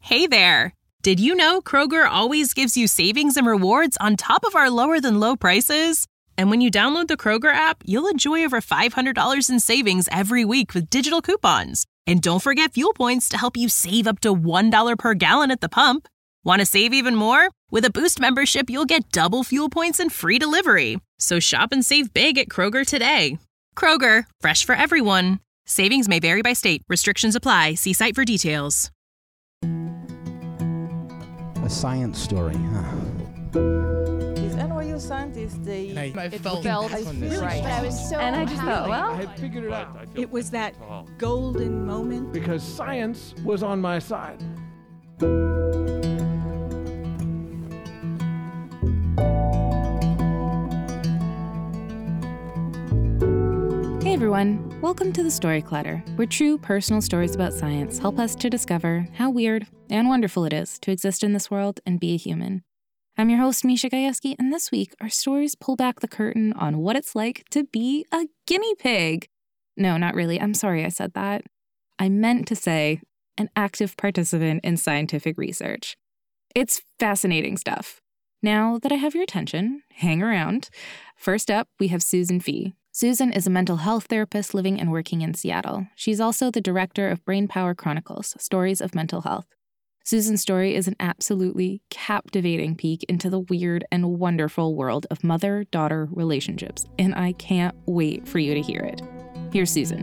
Hey there! Did you know Kroger always gives you savings and rewards on top of our lower-than-low prices? And when you download the Kroger app, you'll enjoy over $500 in savings every week with digital coupons. And don't forget fuel points to help you save up to $1 per gallon at the pump. Want to save even more? With a Boost membership, you'll get double fuel points and free delivery. So shop and save big at Kroger today. Kroger, fresh for everyone. Savings may vary by state. Restrictions apply. See site for details. A science story, huh? These NYU scientists, I felt right. But I was so And I just thought, well, I had figured it out. It was that golden moment. Because science was on my side. Hey everyone, welcome to the Story Clutter, where true personal stories about science help us to discover how weird and wonderful it is to exist in this world and be a human. I'm your host, Misha Gajewski, and this week our stories pull back the curtain on what it's like to be a guinea pig. No, not really. I'm sorry I said that. I meant to say an active participant in scientific research. It's fascinating stuff. Now that I have your attention, hang around. First up, we have Susan Fee. Susan is a mental health therapist living and working in Seattle. She's also the director of Brain Power Chronicles, Stories of Mental Health. Susan's story is an absolutely captivating peek into the weird and wonderful world of mother-daughter relationships, and I can't wait for you to hear it. Here's Susan.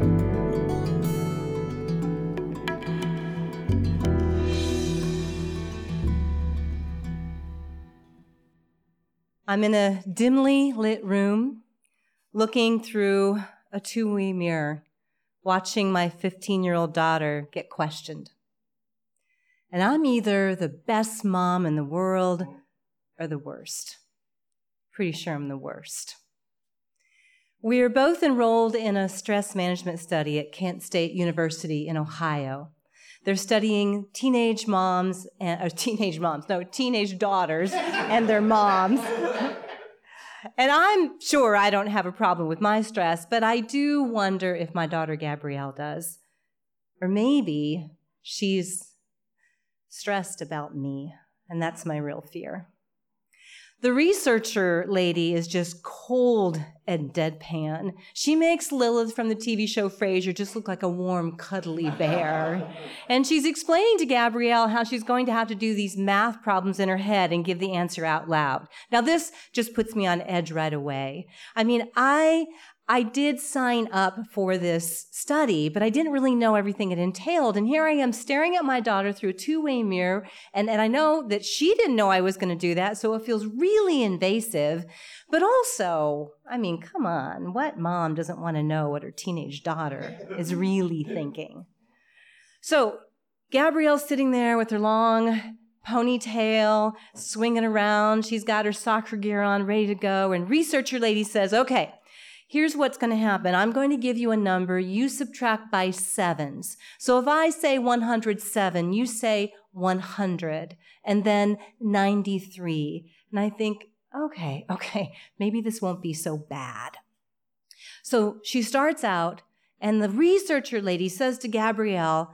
I'm in a dimly lit room, looking through a two-way mirror, watching my 15-year-old daughter get questioned. And I'm either the best mom in the world or the worst. Pretty sure I'm the worst. We are both enrolled in a stress management study at Kent State University in Ohio. They're studying teenage daughters and their moms. And I'm sure I don't have a problem with my stress, but I do wonder if my daughter Gabrielle does. Or maybe she's stressed about me, and that's my real fear. The researcher lady is just cold and deadpan. She makes Lilith from the TV show Frasier just look like a warm, cuddly bear. And she's explaining to Gabrielle how she's going to have to do these math problems in her head and give the answer out loud. Now, this just puts me on edge right away. I mean, I did sign up for this study, but I didn't really know everything it entailed. And here I am staring at my daughter through a two-way mirror, and I know that she didn't know I was going to do that, so it feels really invasive. But also, I mean, come on, what mom doesn't want to know what her teenage daughter is really thinking? So Gabrielle's sitting there with her long ponytail, swinging around. She's got her soccer gear on, ready to go, and researcher lady says, okay, here's what's going to happen. I'm going to give you a number. You subtract by sevens. So if I say 107, you say 100, and then 93. And I think, okay, maybe this won't be so bad. So she starts out, and the researcher lady says to Gabrielle,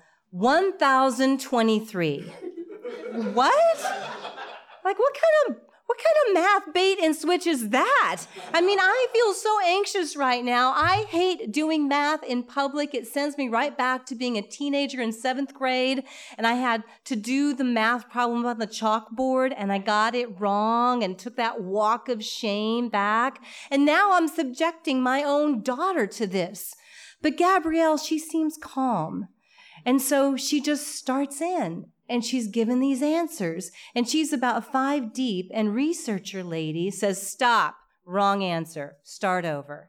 1,023. What? Like, what kind of math bait and switch is that? I mean, I feel so anxious right now. I hate doing math in public. It sends me right back to being a teenager in 7th grade, and I had to do the math problem on the chalkboard, and I got it wrong and took that walk of shame back. And now I'm subjecting my own daughter to this. But Gabrielle, she seems calm. And so she just starts in. And she's given these answers, and she's about 5 deep, and researcher lady says, stop, wrong answer, start over.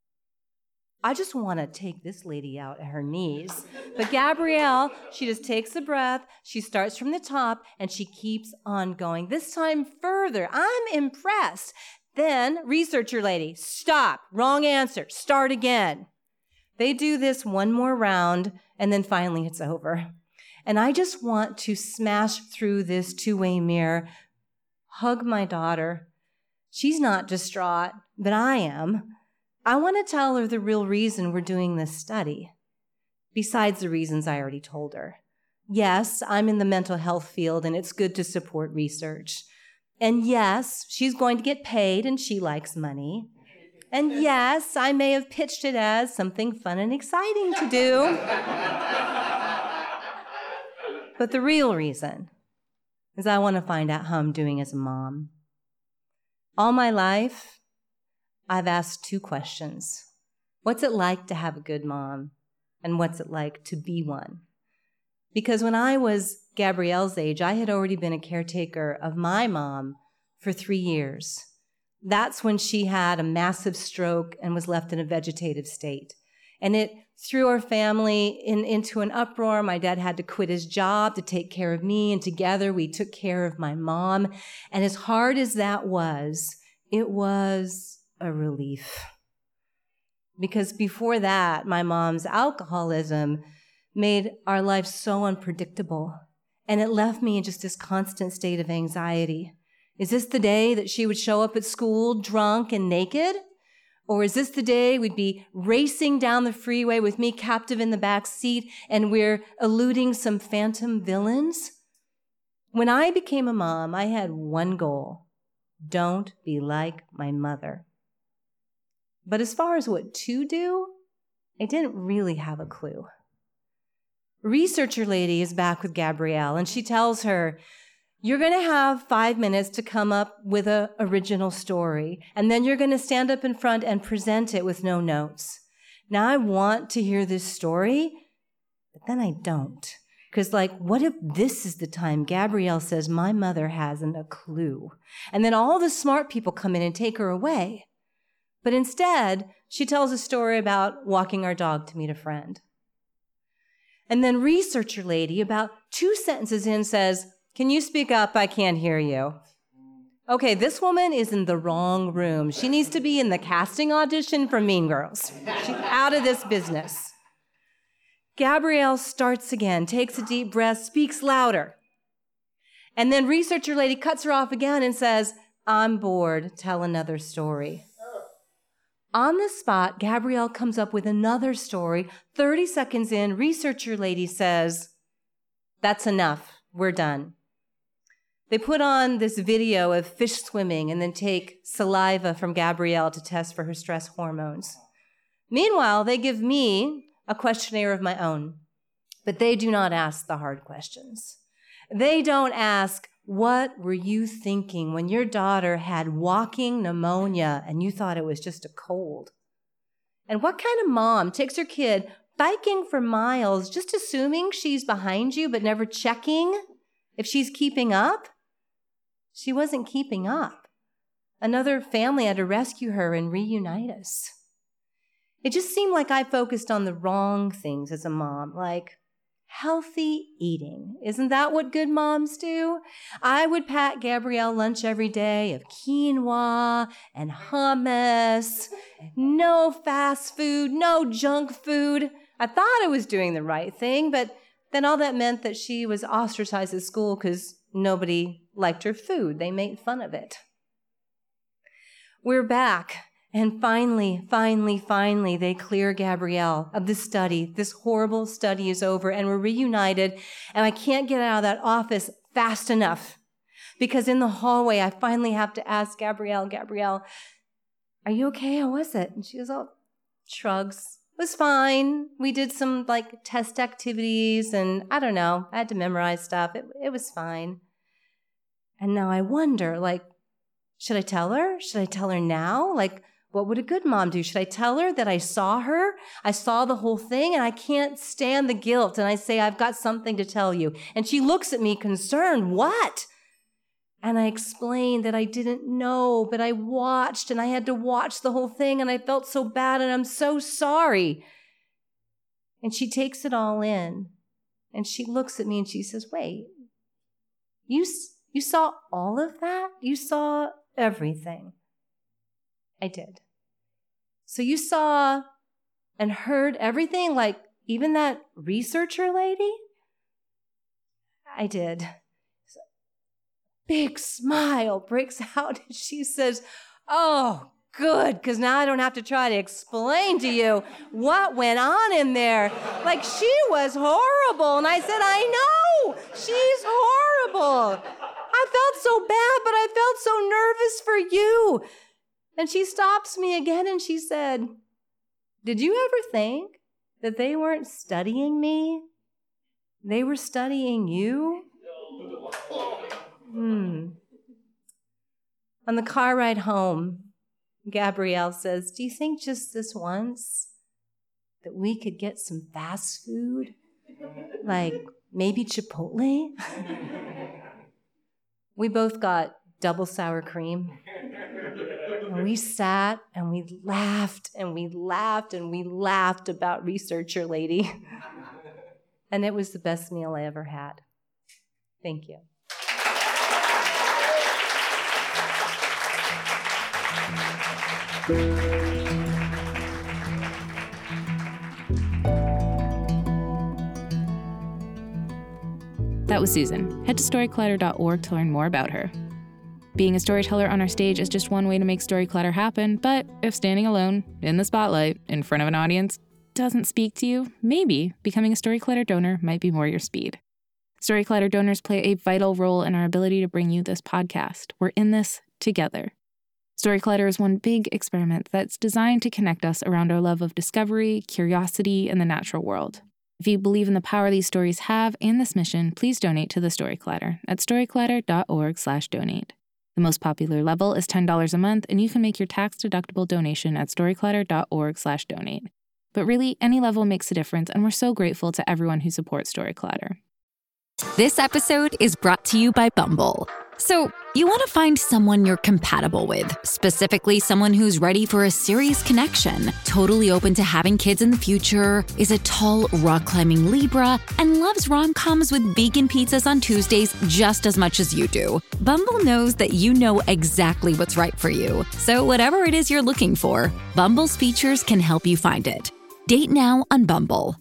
I just want to take this lady out at her knees. But Gabrielle, she just takes a breath, she starts from the top, and she keeps on going. This time further. I'm impressed. Then, researcher lady, stop, wrong answer, start again. They do this one more round, and then finally it's over. And I just want to smash through this two-way mirror, hug my daughter. She's not distraught, but I am. I want to tell her the real reason we're doing this study, besides the reasons I already told her. yes, I'm in the mental health field and it's good to support research. And yes, she's going to get paid and she likes money. And yes, I may have pitched it as something fun and exciting to do. But the real reason is I want to find out how I'm doing as a mom. All my life, I've asked 2 questions. What's it like to have a good mom? And what's it like to be one? Because when I was Gabrielle's age, I had already been a caretaker of my mom for 3 years. That's when she had a massive stroke and was left in a vegetative state. And it threw our family into an uproar. My dad had to quit his job to take care of me, and together we took care of my mom. And as hard as that was, it was a relief. Because before that, my mom's alcoholism made our life so unpredictable, and it left me in just this constant state of anxiety. Is this the day that she would show up at school drunk and naked? Or is this the day we'd be racing down the freeway with me captive in the back seat and we're eluding some phantom villains? When I became a mom, I had one goal: don't be like my mother. But as far as what to do, I didn't really have a clue. Researcher lady is back with Gabrielle, and she tells her, you're going to have 5 minutes to come up with an original story, and then you're going to stand up in front and present it with no notes. Now, I want to hear this story, but then I don't. Because, what if this is the time Gabrielle says my mother hasn't a clue? And then all the smart people come in and take her away. But instead, she tells a story about walking our dog to meet a friend. And then researcher lady, about 2 sentences in, says, can you speak up? I can't hear you. Okay, this woman is in the wrong room. She needs to be in the casting audition for Mean Girls. She's out of this business. Gabrielle starts again, takes a deep breath, speaks louder. And then researcher lady cuts her off again and says, I'm bored, tell another story. On the spot, Gabrielle comes up with another story. 30 seconds in, researcher lady says, that's enough, we're done. They put on this video of fish swimming and then take saliva from Gabrielle to test for her stress hormones. Meanwhile, they give me a questionnaire of my own, but they do not ask the hard questions. They don't ask, what were you thinking when your daughter had walking pneumonia and you thought it was just a cold? And what kind of mom takes her kid biking for miles just assuming she's behind you but never checking if she's keeping up? She wasn't keeping up. Another family had to rescue her and reunite us. It just seemed like I focused on the wrong things as a mom, like healthy eating. Isn't that what good moms do? I would pack Gabrielle lunch every day of quinoa and hummus, no fast food, no junk food. I thought I was doing the right thing, but then all that meant that she was ostracized at school because nobody liked her food. They made fun of it. We're back, and finally, they clear Gabrielle of this study. This horrible study is over, and we're reunited, and I can't get out of that office fast enough because in the hallway, I finally have to ask Gabrielle, are you okay? How was it? And she goes, oh, shrugs. It was fine. We did some test activities and I don't know, I had to memorize stuff. It was fine. And now I wonder, should I tell her? Should I tell her now? What would a good mom do? Should I tell her that I saw her? I saw the whole thing and I can't stand the guilt. And I say, I've got something to tell you. And she looks at me concerned. What? And I explained that I didn't know, but I watched and I had to watch the whole thing and I felt so bad and I'm so sorry. And she takes it all in and she looks at me and she says, wait, you saw all of that? You saw everything. I did. So you saw and heard everything, even that researcher lady? I did. Big smile breaks out and she says, oh, good, because now I don't have to try to explain to you what went on in there. She was horrible. And I said, I No, she's horrible. I felt so bad, but I felt so nervous for you. And she stops me again and she said, did you ever think that they weren't studying me? They were studying you? On the car ride home, Gabrielle says, do you think just this once that we could get some fast food? Like maybe Chipotle? We both got double sour cream. And we sat and we laughed and we laughed and we laughed about Researcher Lady. And it was the best meal I ever had. Thank you. That was Susan. Head to storyclatter.org to learn more about her. Being a storyteller on our stage is just one way to make Storyclatter happen, but if standing alone, in the spotlight, in front of an audience, doesn't speak to you, maybe becoming a Storyclatter donor might be more your speed. Storyclatter donors play a vital role in our ability to bring you this podcast. We're in this together. Storyclatter is one big experiment that's designed to connect us around our love of discovery, curiosity, and the natural world. If you believe in the power these stories have and this mission, please donate to the Storyclatter at storyclatter.org/donate. The most popular level is $10 a month, and you can make your tax-deductible donation at storyclatter.org/donate. But really, any level makes a difference, and we're so grateful to everyone who supports Storyclatter. This episode is brought to you by Bumble. So, you want to find someone you're compatible with, specifically someone who's ready for a serious connection, totally open to having kids in the future, is a tall, rock-climbing Libra, and loves rom-coms with vegan pizzas on Tuesdays just as much as you do. Bumble knows that you know exactly what's right for you. So whatever it is you're looking for, Bumble's features can help you find it. Date now on Bumble.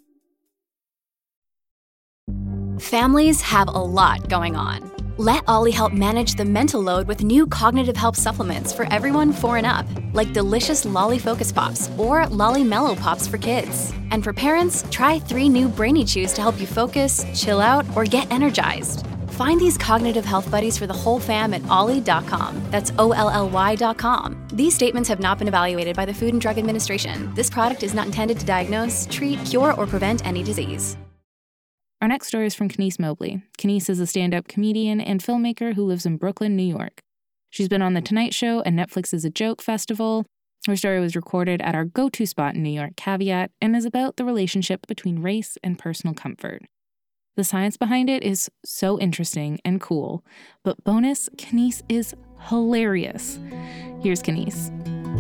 Families have a lot going on. Let Ollie help manage the mental load with new cognitive help supplements for everyone 4 and up, like delicious Lolly Focus Pops or Lolly Mellow Pops for kids. And for parents, try 3 new Brainy Chews to help you focus, chill out, or get energized. Find these cognitive health buddies for the whole fam at ollie.com. That's OLLY.com. These statements have not been evaluated by the Food and Drug Administration. This product is not intended to diagnose, treat, cure, or prevent any disease. Our next story is from Kenise Mobley. Kenise is a stand-up comedian and filmmaker who lives in Brooklyn, New York. She's been on The Tonight Show and Netflix's A Joke Festival. Her story was recorded at our go-to spot in New York, Caveat, and is about the relationship between race and personal comfort. The science behind it is so interesting and cool, but bonus, Kenise is hilarious. Here's Kenise.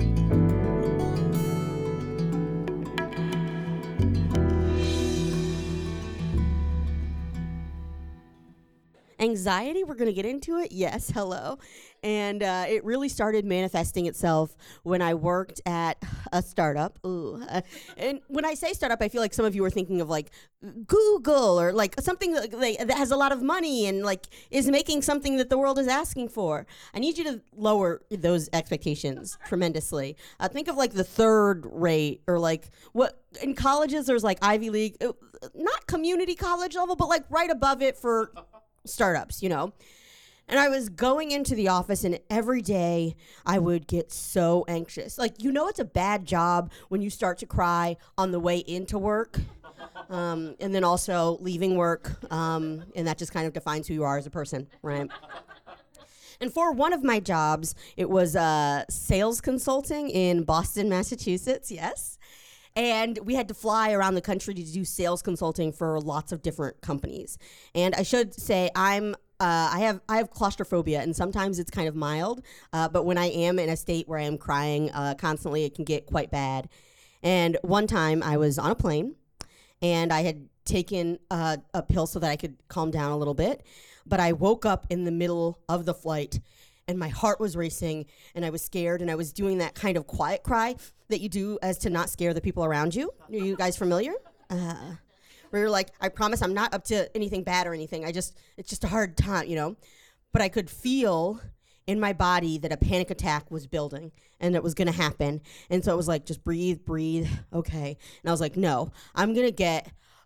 Anxiety, we're going to get into it. Yes, hello. And it really started manifesting itself when I worked at a startup. And when I say startup, I feel like some of you are thinking of like Google or like something that has a lot of money and like is making something that the world is asking for. I need you to lower those expectations tremendously. Think of like the third rate or like what in colleges there's like Ivy League, not community college level, but like right above it for startups, you know. And I was going into the office and every day I would get so anxious. Like, you know, it's a bad job when you start to cry on the way into work and then also leaving work. And that just kind of defines who you are as a person, right? And for one of my jobs, it was sales consulting in Boston, Massachusetts, yes. And we had to fly around the country to do sales consulting for lots of different companies. And I should say I have claustrophobia, and sometimes it's kind of mild. But when I am in a state where I am crying constantly, it can get quite bad. And one time I was on a plane, and I had taken a pill so that I could calm down a little bit. But I woke up in the middle of the flight, and my heart was racing, and I was scared, and I was doing that kind of quiet cry that you do as to not scare the people around you. Are you guys familiar? Where you're like, I promise I'm not up to anything bad or anything. It's just a hard time, you know? But I could feel in my body that a panic attack was building and it was going to happen. And so it was like, just breathe, okay. And I was like, no, I'm going to get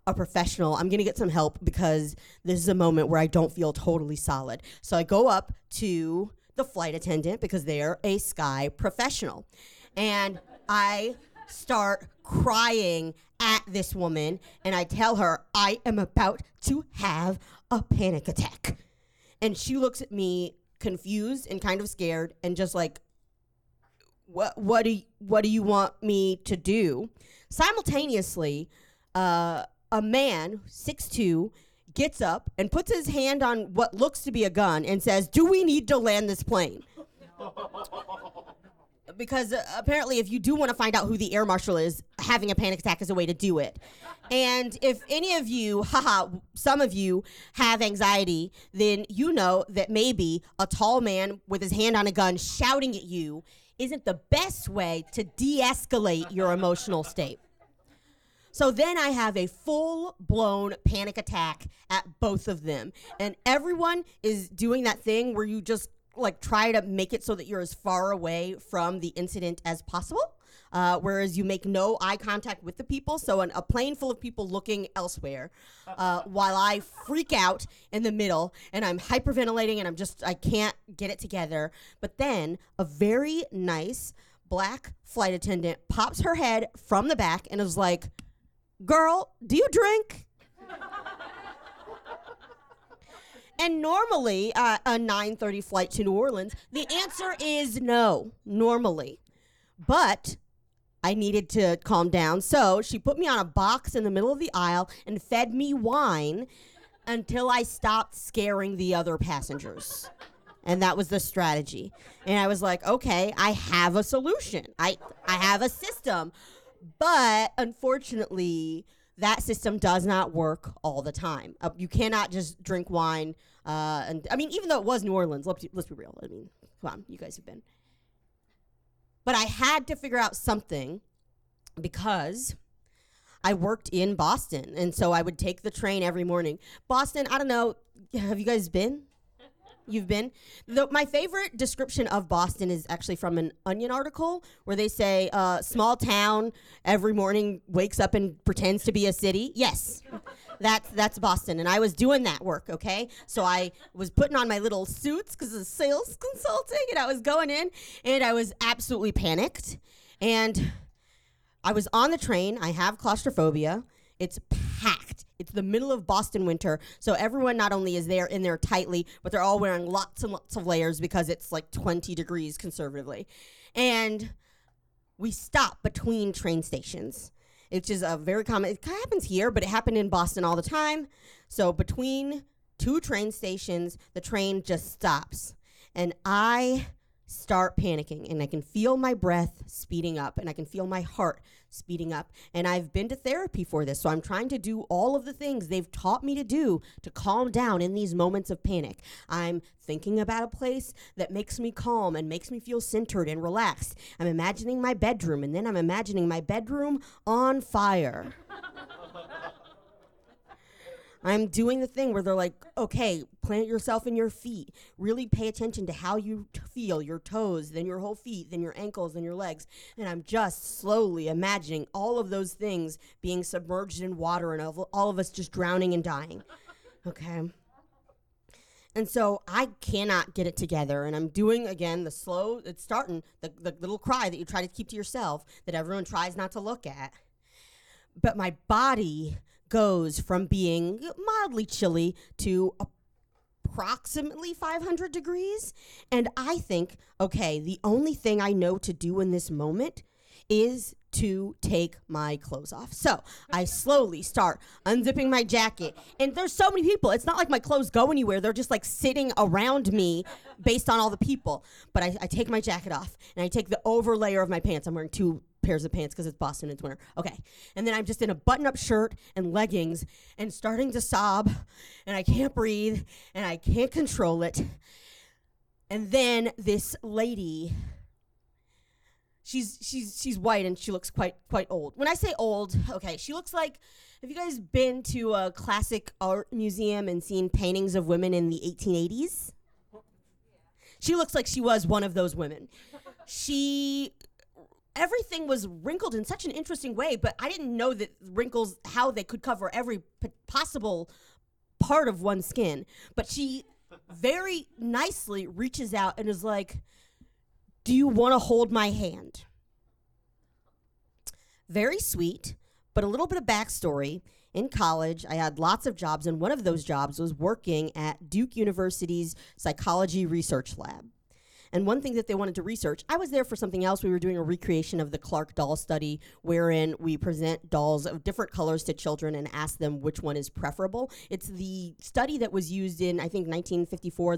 a professional. I'm going to get some help because this is a moment where I don't feel totally solid. So I go up to the flight attendant because they're a sky professional. And I start crying at this woman, and I tell her I am about to have a panic attack. And she looks at me confused and kind of scared and just like, what do you want me to do? Simultaneously, a man, 6'2", gets up and puts his hand on what looks to be a gun and says, "Do we need to land this plane?" Because apparently if you do want to find out who the air marshal is, having a panic attack is a way to do it. And if any of you, some of you have anxiety, then you know that maybe a tall man with his hand on a gun shouting at you isn't the best way to de-escalate your emotional state. So then I have a full-blown panic attack at both of them. And everyone is doing that thing where you just like try to make it so that you're as far away from the incident as possible, whereas you make no eye contact with the people. So a plane full of people looking elsewhere, while I freak out in the middle and I'm hyperventilating and I can't get it together. But then a very nice black flight attendant pops her head from the back and is like, "Girl, do you drink?" And normally, a 9:30 flight to New Orleans, the answer is no, normally. But I needed to calm down, so she put me on a box in the middle of the aisle and fed me wine until I stopped scaring the other passengers. And that was the strategy. And I was like, okay, I have a solution. I have a system. But unfortunately, that system does not work all the time. You cannot just drink wine. And I mean, even though it was New Orleans, let's be real. I mean, come on, you guys have been. But I had to figure out something because I worked in Boston. And so I would take the train every morning. Boston, I don't know, have you guys been? You've been? My favorite description of Boston is actually from an Onion article where they say, small town, every morning wakes up and pretends to be a city. Yes, that's Boston. And I was doing that work, okay? So I was putting on my little suits because it's sales consulting, and I was going in, and I was absolutely panicked. And I was on the train. I have claustrophobia. It's packed. It's the middle of Boston winter, so everyone not only is there in there tightly, but they're all wearing lots and lots of layers because it's like 20 degrees conservatively. And we stop between train stations, which is a very common, it kind of happens here, but it happened in Boston all the time. So between two train stations, the train just stops. And I start panicking, and I can feel my breath speeding up, and I can feel my heart speeding up. And I've been to therapy for this, so I'm trying to do all of the things they've taught me to do to calm down in these moments of panic. I'm thinking about a place that makes me calm and makes me feel centered and relaxed. I'm imagining my bedroom, and then I'm imagining my bedroom on fire. I'm doing the thing where they're like, okay, plant yourself in your feet. Really pay attention to how you feel, your toes, then your whole feet, then your ankles, then your legs. And I'm just slowly imagining all of those things being submerged in water and all of us just drowning and dying. Okay. And so I cannot get it together. And I'm doing, again, the little cry that you try to keep to yourself that everyone tries not to look at. But my body goes from being mildly chilly to approximately 500 degrees. And I think, okay, the only thing I know to do in this moment is to take my clothes off. So I slowly start unzipping my jacket. And there's so many people. It's not like my clothes go anywhere. They're just like sitting around me based on all the people. But I take my jacket off, and I take the over layer of my pants. I'm wearing two pairs of pants because it's Boston, it's winter. Okay. And then I'm just in a button-up shirt and leggings and starting to sob, and I can't breathe, and I can't control it. And then this lady, she's white, and she looks quite old. When I say old, okay, she looks like, have you guys been to a classic art museum and seen paintings of women in the 1880s? She looks like she was one of those women. She everything was wrinkled in such an interesting way, but I didn't know that wrinkles, how they could cover every possible part of one's skin. But she very nicely reaches out and is like, do you want to hold my hand? Very sweet, but a little bit of backstory. In college, I had lots of jobs, and one of those jobs was working at Duke University's psychology research lab. And one thing that they wanted to research, I was there for something else. We were doing a recreation of the Clark doll study, wherein we present dolls of different colors to children and ask them which one is preferable. It's the study that was used in, I think, 1954,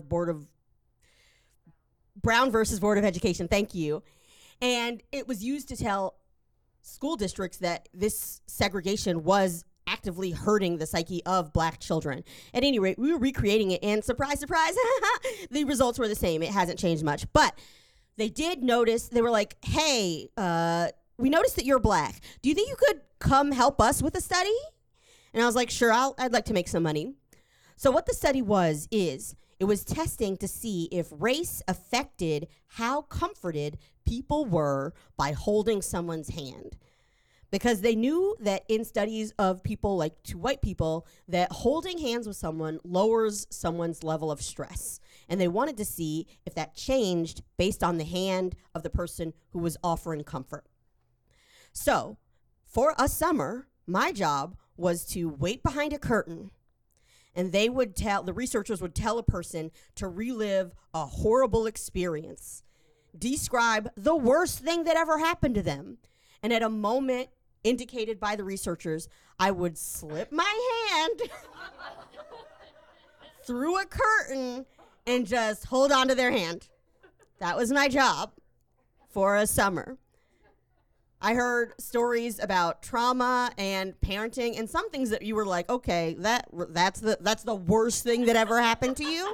Brown versus Board of Education, thank you. And it was used to tell school districts that this segregation was actively hurting the psyche of black children. At any rate, we were recreating it, and surprise, surprise, the results were the same. It hasn't changed much. But they did notice, they were like, hey, we noticed that you're black. Do you think you could come help us with the study? And I was like, sure, I'd like to make some money. So what the study is it was testing to see if race affected how comforted people were by holding someone's hand. Because they knew that in studies of people, like to white people, that holding hands with someone lowers someone's level of stress. And they wanted to see if that changed based on the hand of the person who was offering comfort. So, for a summer, my job was to wait behind a curtain, and the researchers would tell a person to relive a horrible experience, describe the worst thing that ever happened to them. And at a moment indicated by the researchers, I would slip my hand through a curtain and just hold on to their hand. That was my job for a summer. I heard stories about trauma and parenting and some things that you were like, okay, that's the worst thing that ever happened to you?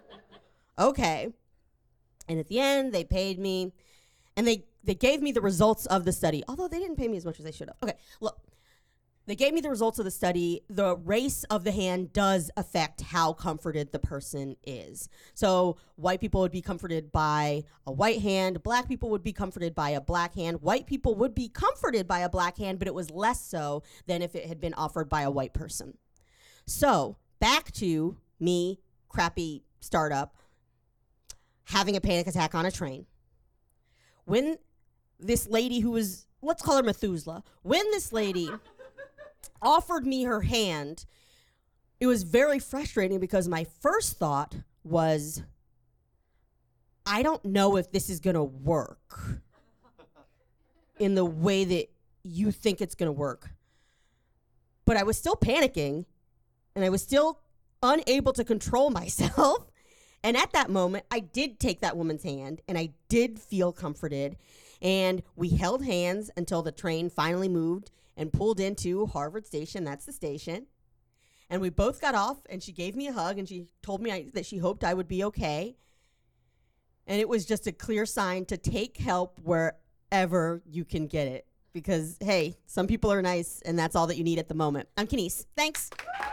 Okay. And at the end, they paid me, and they gave me the results of the study, although they didn't pay me as much as they should have. Okay, look. They gave me the results of the study. The race of the hand does affect how comforted the person is. So white people would be comforted by a white hand. Black people would be comforted by a black hand. White people would be comforted by a black hand, but it was less so than if it had been offered by a white person. So back to me, crappy startup, having a panic attack on a train. When this lady who was, let's call her Methuselah, when this lady offered me her hand, it was very frustrating because my first thought was, I don't know if this is going to work in the way that you think it's going to work. But I was still panicking, and I was still unable to control myself. And at that moment, I did take that woman's hand, and I did feel comforted. And we held hands until the train finally moved and pulled into Harvard Station. That's the station. And we both got off, and she gave me a hug, and she told me that she hoped I would be okay. And it was just a clear sign to take help wherever you can get it. Because, hey, some people are nice, and that's all that you need at the moment. I'm Kenise. Thanks.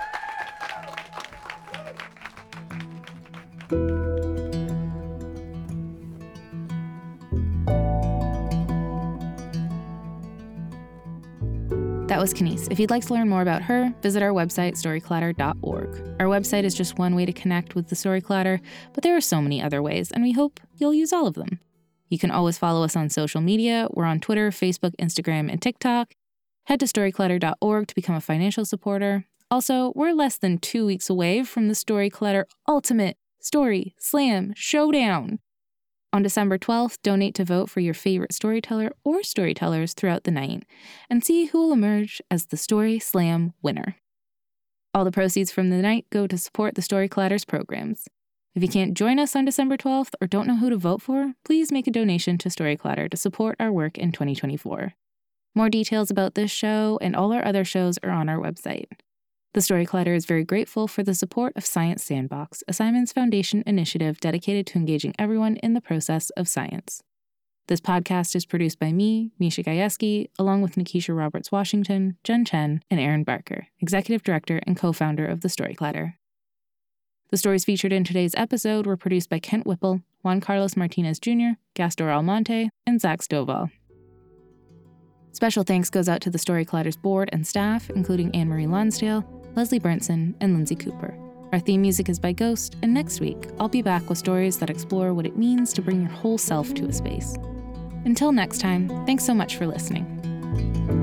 That was Kenise. If you'd like to learn more about her, visit our website, storyclatter.org. Our website is just one way to connect with the Story Clatter, but there are so many other ways, and we hope you'll use all of them. You can always follow us on social media. We're on Twitter, Facebook, Instagram, and TikTok. Head to storyclatter.org to become a financial supporter. Also, we're less than 2 weeks away from the Story Clatter Ultimate Story Slam Showdown. On December 12th, donate to vote for your favorite storyteller or storytellers throughout the night and see who will emerge as the Story Slam winner. All the proceeds from the night go to support the Story Clatter's programs. If you can't join us on December 12th or don't know who to vote for, please make a donation to Story Clatter to support our work in 2024. More details about this show and all our other shows are on our website. The Story Clatter is very grateful for the support of Science Sandbox, a Simons Foundation initiative dedicated to engaging everyone in the process of science. This podcast is produced by me, Misha Gajewski, along with Nikisha Roberts-Washington, Jen Chen, and Aaron Barker, Executive Director and co-founder of The Story Clatter. The stories featured in today's episode were produced by Kent Whipple, Juan Carlos Martinez Jr., Gastor Almonte, and Zach Stovall. Special thanks goes out to the Story Collider's board and staff, including Anne-Marie Lonsdale, Leslie Brunson, and Lindsay Cooper. Our theme music is by Ghost, and next week, I'll be back with stories that explore what it means to bring your whole self to a space. Until next time, thanks so much for listening.